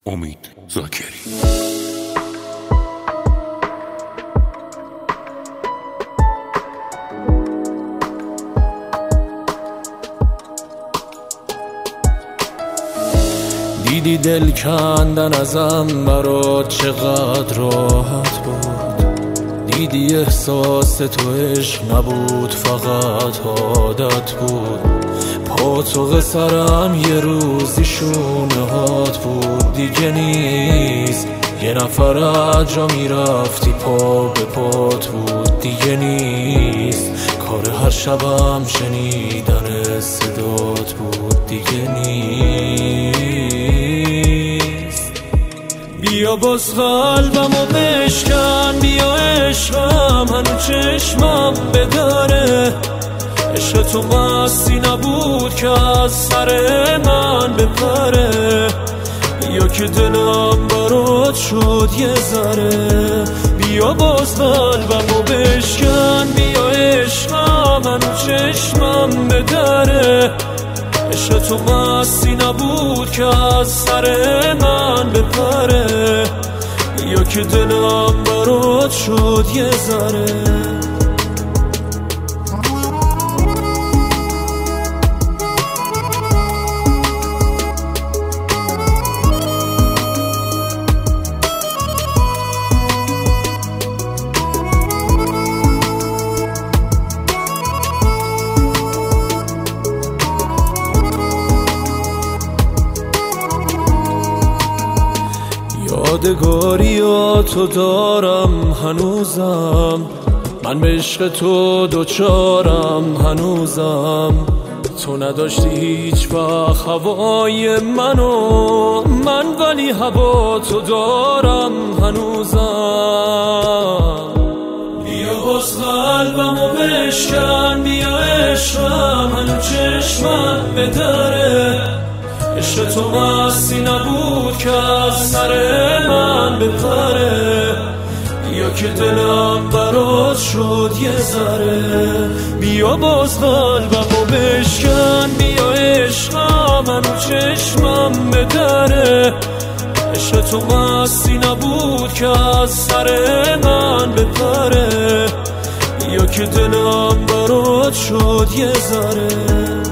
امید زاکری. دیدی دل کندن ازم برات چقدر راحت بود، دیدی احساس تو عشق نبود فقط عادت بود. پا تو قصرم یه روزی شونهات بود، دیگه نیست یه نفر از جا میرفتی پا به پات بود، دیگه نیست کار هر شبم شنیدن صدات بود، دیگه نیست. بیا باز قلبمو بشکن، بیا عشقم هنو چشمم بداره، عشق تو مستی نبود که از سر من بپره، یا که دلم برات شد یه ذره. بیا باز قلبمو بشکن، بیا عشقم هنو چشمم بداره، عشق تو مستی نبود که از سر من بپره، یا که دلم برات شد یه ذره. یادگاریاتو دارم هنوزم، من به عشق تو دوچارم هنوزم. تو نداشتی هیچ وقت هوای منو، من ولی هوا تو دارم هنوزم. بیا باز قلبمو بشکن، بیا عشقم هنو چشمم بدره، عشق تو مستی نبود که از سر من بپره، یا که دلم برات شد یه ذره. بیا باز قلبمو بشکن، بیا عشقم هنو چشمم بدره، عشق تو مستی نبود که از سر من بپره، یا که دلم برات شد یه ذره.